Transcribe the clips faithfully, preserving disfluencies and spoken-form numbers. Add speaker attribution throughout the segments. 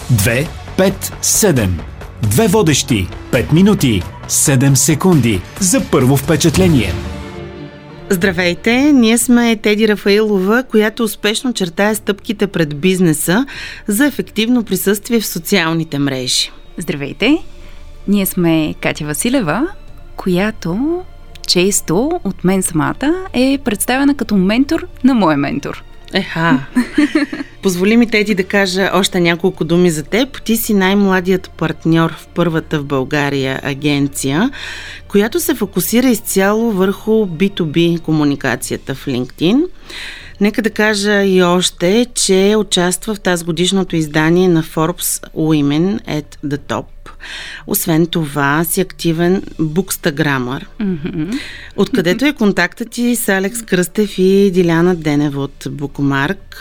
Speaker 1: две пет седем. Две водещи, пет минути, седем секунди за първо впечатление.
Speaker 2: Здравейте, ние сме Теди Рафаилова, която успешно чертае стъпките пред бизнеса за ефективно присъствие в социалните мрежи.
Speaker 3: Здравейте, ние сме Катя Василева, която често от мен самата е представена като ментор на моя ментор.
Speaker 2: Еха, позволи ми, Теди, да кажа още няколко думи за теб. Ти си най-младият партньор в първата в България агенция, която се фокусира изцяло върху би ту би комуникацията в LinkedIn. Нека да кажа и още, че участва в тази годишното издание на Forbes Women at the Top. Освен това, си активен букстаграмър, mm-hmm. откъдето е контактът ти с Алекс Кръстев и Диляна Денева от Букмарк.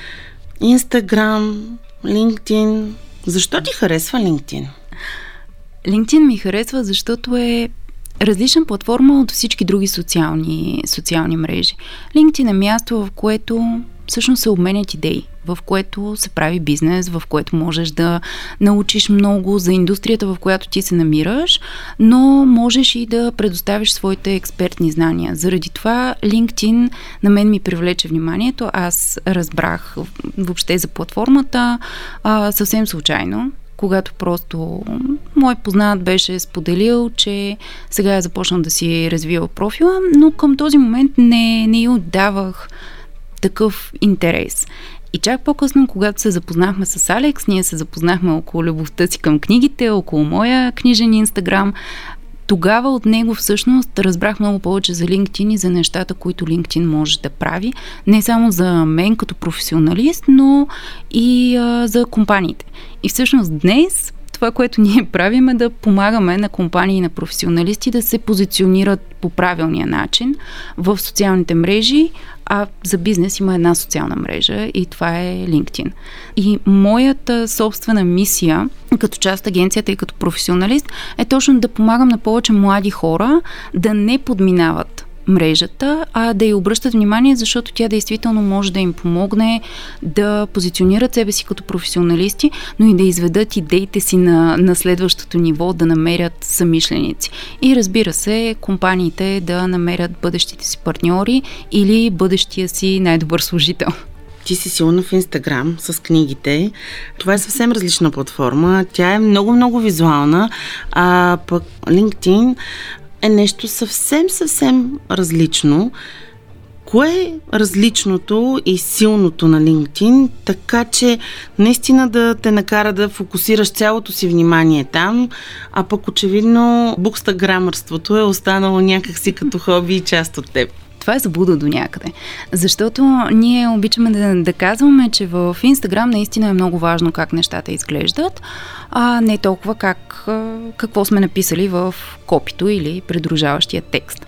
Speaker 2: Инстаграм, LinkedIn. Защо ти харесва LinkedIn?
Speaker 3: LinkedIn ми харесва, защото е различна платформа от всички други социални, социални мрежи. LinkedIn е място, в което всъщност се обменят идеи, в което се прави бизнес, в което можеш да научиш много за индустрията, в която ти се намираш, но можеш и да предоставиш своите експертни знания. Заради това LinkedIn на мен ми привлече вниманието. Аз разбрах въобще за платформата а, съвсем случайно, когато просто мой познат беше споделил, че сега е започнал да си развива профила, но към този момент не, не й отдавах такъв интерес. И чак по-късно, когато се запознахме с Алекс, ние се запознахме около любовта си към книгите, около моя книжен Инстаграм. Тогава от него всъщност разбрах много повече за LinkedIn и за нещата, които LinkedIn може да прави. Не само за мен като професионалист, но и а, за компаниите. И всъщност днес това, което ние правим, е да помагаме на компании и на професионалисти да се позиционират по правилния начин в социалните мрежи, а за бизнес има една социална мрежа и това е LinkedIn. И моята собствена мисия като част от агенцията и като професионалист е точно да помагам на повече млади хора да не подминават мрежата, а да й обръщат внимание, защото тя действително може да им помогне да позиционират себе си като професионалисти, но и да изведат идеите си на, на следващото ниво, да намерят съмишленици. И разбира се, компаниите да намерят бъдещите си партньори или бъдещия си най-добър служител.
Speaker 2: Ти си силна в Инстаграм с книгите. Това е съвсем различна платформа. Тя е много-много визуална, а пък LinkedIn е нещо съвсем, съвсем различно. Кое е различното и силното на LinkedIn, така че наистина да те накара да фокусираш цялото си внимание там, а пък очевидно букстаграмърството е останало някакси като хоби и част от теб?
Speaker 3: Това е заблуда до някъде. Защото ние обичаме да, да казваме, че в Инстаграм наистина е много важно как нещата изглеждат, а не толкова как, какво сме написали в копито или придружаващия текст.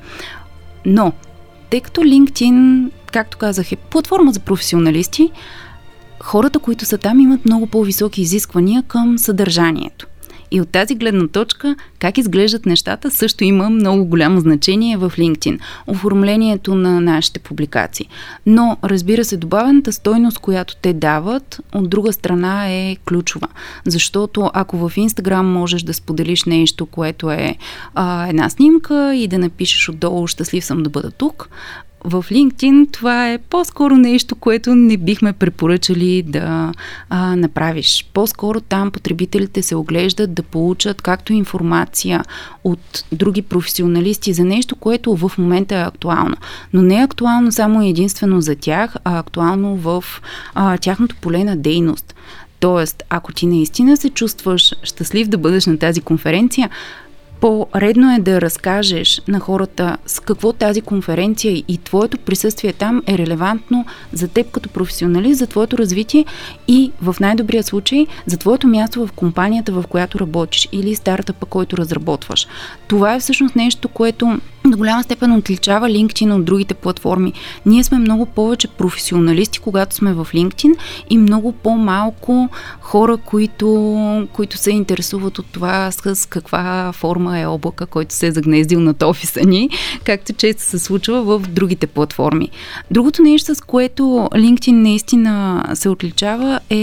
Speaker 3: Но, тъй като LinkedIn, както казах, е платформа за професионалисти, хората, които са там, имат много по-високи изисквания към съдържанието. И от тази гледна точка, как изглеждат нещата, също има много голямо значение в LinkedIn. Оформлението на нашите публикации. Но, разбира се, добавената стойност, която те дават, от друга страна е ключова. Защото ако в Instagram можеш да споделиш нещо, което е а, една снимка и да напишеш отдолу "щастлив съм да бъда тук", в LinkedIn това е по-скоро нещо, което не бихме препоръчали да а, направиш. По-скоро там потребителите се оглеждат да получат както информация от други професионалисти за нещо, което в момента е актуално. Но не е актуално само единствено за тях, а актуално в а, тяхното поле на дейност. Тоест, ако ти наистина се чувстваш щастлив да бъдеш на тази конференция, по-редно е да разкажеш на хората с какво тази конференция и твоето присъствие там е релевантно за теб като професионалист, за твоето развитие и в най-добрия случай за твоето място в компанията, в която работиш или стартъпа, който разработваш. Това е всъщност нещо, което до голяма степен отличава LinkedIn от другите платформи. Ние сме много повече професионалисти, когато сме в LinkedIn и много по-малко хора, които, които се интересуват от това с каква форма е облака, който се е загнездил над офиса ни, както често се случва в другите платформи. Другото нещо, с което LinkedIn наистина се отличава, е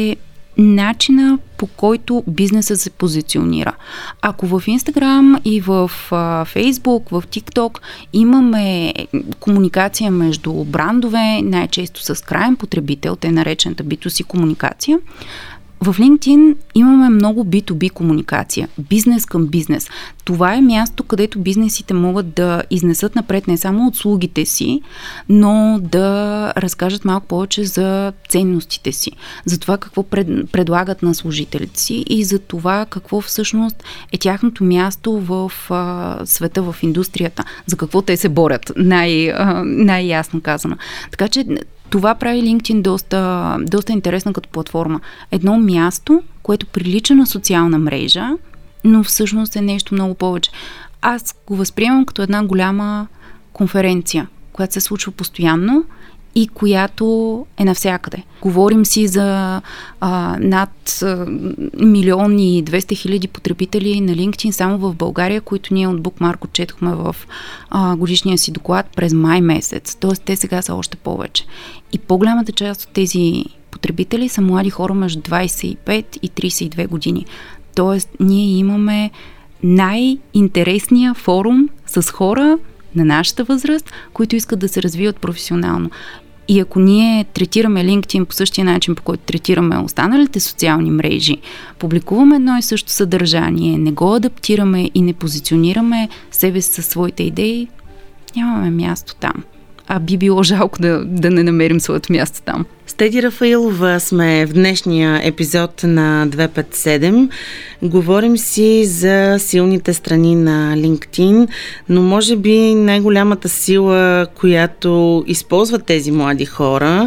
Speaker 3: начина, по който бизнесът се позиционира. Ако в Instagram и в а, Facebook, в TikTok имаме комуникация между брандове, най-често с краен потребител, те наречената би ту си комуникация, в LinkedIn имаме много би ту би комуникация, бизнес към бизнес. Това е място, където бизнесите могат да изнесат напред не само услугите си, но да разкажат малко повече за ценностите си, за това какво пред, предлагат на служителите си и за това какво всъщност е тяхното място в а, света, в индустрията, за какво те се борят, най, а, най-ясно казано. Така че това прави LinkedIn доста, доста интересна като платформа. Едно място, което прилича на социална мрежа, но всъщност е нещо много повече. Аз го възприемам като една голяма конференция, която се случва постоянно и която е навсякъде. Говорим си за а, над а, милион и двеста хиляди потребители на LinkedIn само в България, които ние от Bookmark отчетохме в а, годишния си доклад през май месец. Тоест те сега са още повече. И по-голямата част от тези потребители са млади хора между двайсет и пет и трийсет и две години. Тоест ние имаме най-интересния форум с хора на нашата възраст, които искат да се развиват професионално. И ако ние третираме LinkedIn по същия начин, по който третираме останалите социални мрежи, публикуваме едно и също съдържание, не го адаптираме и не позиционираме себе си със своите идеи, нямаме място там. А би било жалко да, да не намерим своето място там.
Speaker 2: С Теди Рафаилова сме в днешния епизод на двеста петдесет и седем. Говорим си за силните страни на LinkedIn, но може би най-голямата сила, която използват тези млади хора,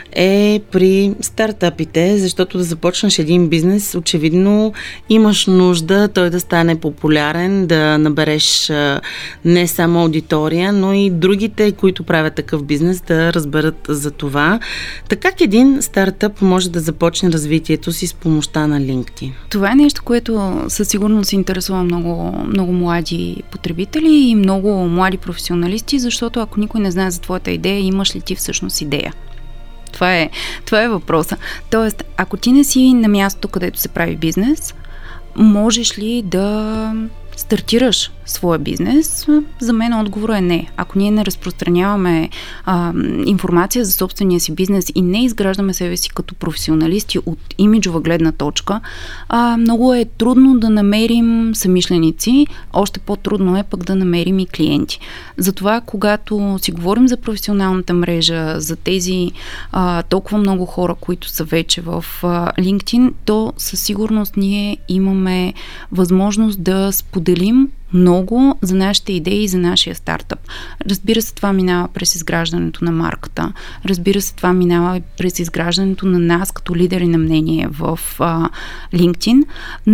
Speaker 2: е при стартъпите, защото да започнеш един бизнес, очевидно имаш нужда той да стане популярен, да набереш не само аудитория, но и другите, които правят такъв бизнес, да разберат за това. Така как един стартъп може да започне развитието си с помощта на LinkedIn?
Speaker 3: Това е нещо, което със сигурност интересува много, много млади потребители и много млади професионалисти, защото ако никой не знае за твоята идея, имаш ли ти всъщност идея? Това е, това е въпроса. Тоест, ако ти не си на мястото, където се прави бизнес, можеш ли да стартираш своя бизнес? За мен отговорът е не. Ако ние не разпространяваме а, информация за собствения си бизнес и не изграждаме себе си като професионалисти от имиджова гледна точка, а, много е трудно да намерим съмишленици, още по-трудно е пък да намерим и клиенти. Затова, когато си говорим за професионалната мрежа, за тези а, толкова много хора, които са вече в а, LinkedIn, то със сигурност ние имаме възможност да споделим много за нашите идеи и за нашия стартъп. Разбира се, това минава през изграждането на марката. Разбира се, това минава и през изграждането на нас като лидери на мнение в а, LinkedIn,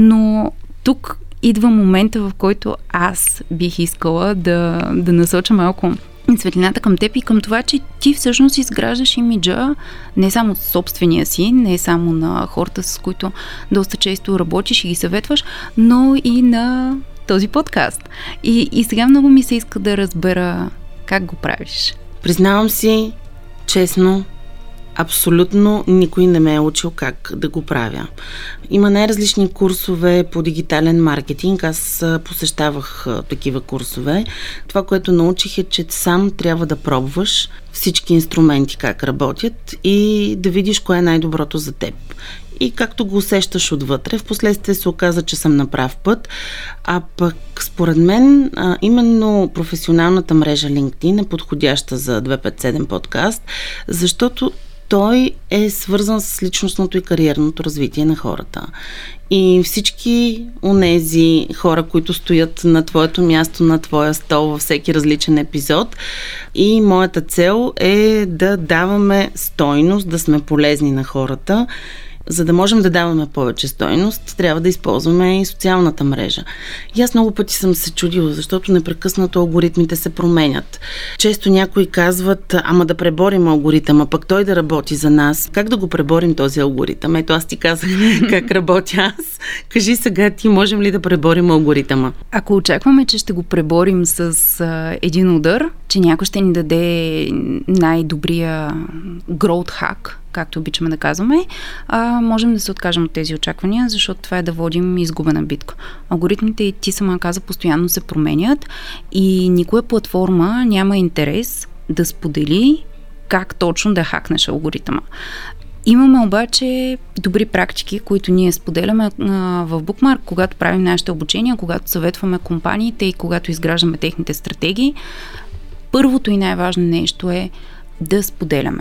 Speaker 3: но тук идва момента, в който аз бих искала да, да насоча малко светлината към теб и към това, че ти всъщност изграждаш имиджа не само собствения си, не само на хората, с които доста често работиш и ги съветваш, но и на този подкаст. И, и сега много ми се иска да разбера как го правиш.
Speaker 2: Признавам си, честно, абсолютно никой не ме е учил как да го правя. Има най-различни курсове по дигитален маркетинг. Аз посещавах такива курсове. Това, което научих е, че сам трябва да пробваш всички инструменти как работят и да видиш кое е най-доброто за теб. И както го усещаш отвътре, в последствие се оказа, че съм на прав път. А пък според мен а, именно професионалната мрежа LinkedIn е подходяща за двеста петдесет и седем подкаст, защото той е свързан с личностното и кариерното развитие на хората. И всички онези хора, които стоят на твоето място, на твоя стол във всеки различен епизод. И моята цел е да даваме стойност, да сме полезни на хората. За да можем да даваме повече стойност, трябва да използваме и социалната мрежа. И аз много пъти съм се чудила, защото непрекъснато алгоритмите се променят. Често някои казват, ама да преборим алгоритъма, пък той да работи за нас. Как да го преборим този алгоритъм? Ето аз ти казах как работя аз. Кажи сега ти, можем ли да преборим алгоритъма?
Speaker 3: Ако очакваме, че ще го преборим с а, един удар, че някой ще ни даде най-добрия growth hack, както обичаме да казваме, а, можем да се откажем от тези очаквания, защото това е да водим изгубена битка. Алгоритмите, и ти сама каза, постоянно се променят и никоя платформа няма интерес да сподели как точно да хакнеш алгоритъма. Имаме обаче добри практики, които ние споделяме а, в Bookmark, когато правим нашите обучения, когато съветваме компаниите и когато изграждаме техните стратегии. Първото и най-важно нещо е да споделяме.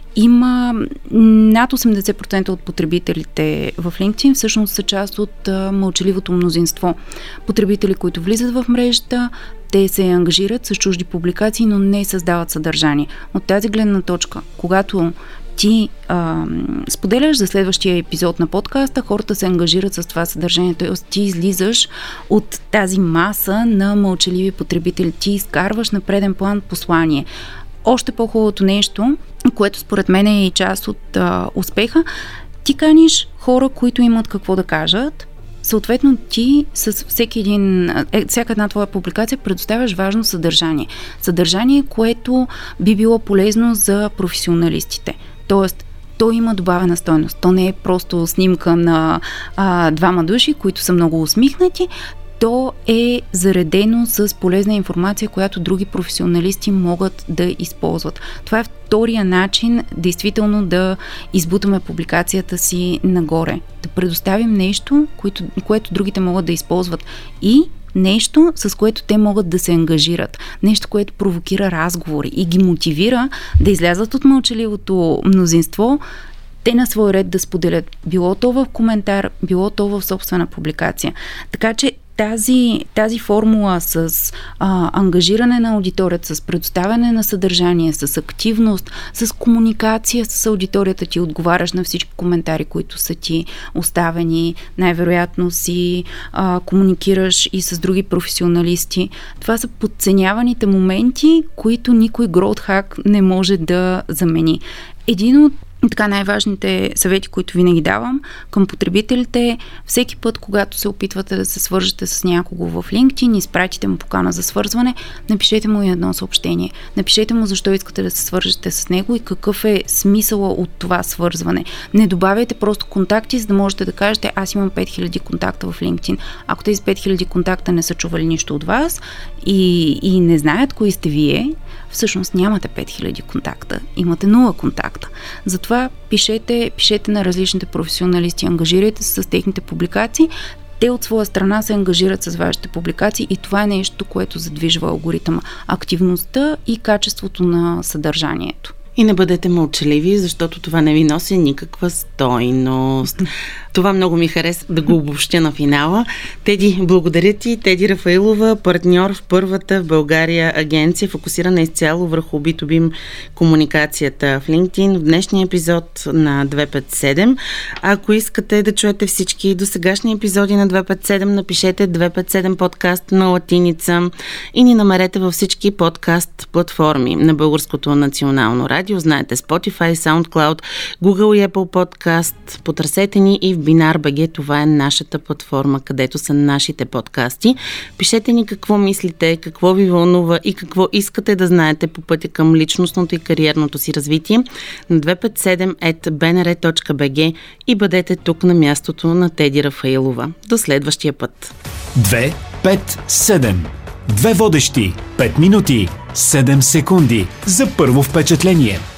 Speaker 3: Има над осемдесет процента от потребителите в LinkedIn всъщност са част от а, мълчаливото мнозинство. Потребители, които влизат в мрежата, те се ангажират с чужди публикации, но не създават съдържание. От тази гледна точка, когато ти а, споделяш за следващия епизод на подкаста, хората се ангажират с това съдържание, т.е. ти излизаш от тази маса на мълчаливи потребители, ти изкарваш на преден план послание. Още по-хубавото нещо, което според мен е и част от а, успеха, ти каниш хора, които имат какво да кажат. Съответно, ти с всеки един, всяка една твоя публикация предоставяш важно съдържание. Съдържание, което би било полезно за професионалистите. Тоест, то има добавена стойност. То не е просто снимка на а, двама души, които са много усмихнати. То е заредено с полезна информация, която други професионалисти могат да използват. Това е втория начин действително да избутаме публикацията си нагоре. Да предоставим нещо, което, което другите могат да използват и нещо, с което те могат да се ангажират. Нещо, което провокира разговори и ги мотивира да излязат от мълчаливото мнозинство, те на свой ред да споделят било то в коментар, било то в собствена публикация. Така че Тази, тази формула с а, ангажиране на аудиторията, с предоставяне на съдържание, с активност, с комуникация с аудиторията, ти отговаряш на всички коментари, които са ти оставени, най-вероятно си а, комуникираш и с други професионалисти. Това са подценяваните моменти, които никой growth hack не може да замени. Един от така най-важните съвети, които винаги давам към потребителите, всеки път, когато се опитвате да се свържете с някого в LinkedIn, изпратите му покана за свързване, напишете му и едно съобщение. Напишете му защо искате да се свържете с него и какъв е смисъла от това свързване. Не добавяйте просто контакти, за да можете да кажете, аз имам пет хиляди контакта в LinkedIn. Ако тези пет хиляди контакта не са чували нищо от вас и, и не знаят кои сте вие, всъщност нямате пет хиляди контакта, имате нула контакта. Затова пишете, пишете на различните професионалисти, ангажирайте се с техните публикации, те от своя страна се ангажират с вашите публикации и това е нещо, което задвижва алгоритъма. Активността и качеството на съдържанието.
Speaker 2: И не бъдете мълчаливи, защото това не ви носи никаква стойност. Това много ми хареса да го обобщя на финала. Теди, благодаря ти. Теди Рафаилова, партньор в първата в България агенция, фокусирана изцяло върху би ту би комуникацията в LinkedIn в днешния епизод на двеста петдесет и седем. Ако искате да чуете всички досегашни епизоди на двеста петдесет и седем, напишете двеста петдесет и седем подкаст на латиница и ни намерете във всички подкаст платформи на Българското национално радио. Знаете, Spotify, SoundCloud, Google и Apple Podcast. Потърсете ни и в Бинар точка би джи. Това е нашата платформа, където са нашите подкасти. Пишете ни какво мислите, какво ви вълнува и какво искате да знаете по пътя към личностното и кариерното си развитие на двеста петдесет и седем ет би ен ар точка би джи и бъдете тук на мястото на Теди Рафаилова. До следващия път.
Speaker 1: две пет седем. Две водещи. пет минути. седем секунди за първо впечатление.